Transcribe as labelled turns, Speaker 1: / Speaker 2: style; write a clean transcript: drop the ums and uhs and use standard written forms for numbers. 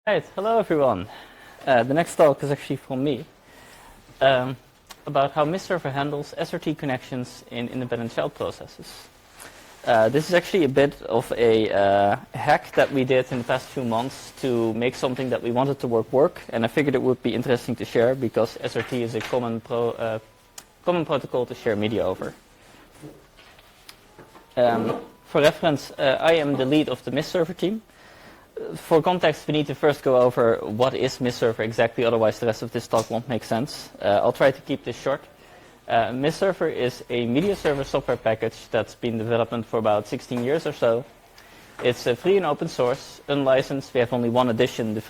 Speaker 1: Right, hello everyone. The next talk is actually from me about how MIST Server handles SRT connections in independent child processes. This is actually a bit of a hack that we did in the past few months to make something that we wanted to work, and I figured it would be interesting to share because SRT is a common protocol to share media over. For reference, I am the lead of the MIST Server team. For context, we need to first go over what is MIST Server exactly, otherwise the rest of this talk won't make sense. I'll try to keep this short. MIST Server is a media server software package that's been developed for about 16 years or so. It's free and open source, unlicensed. We have only one edition, the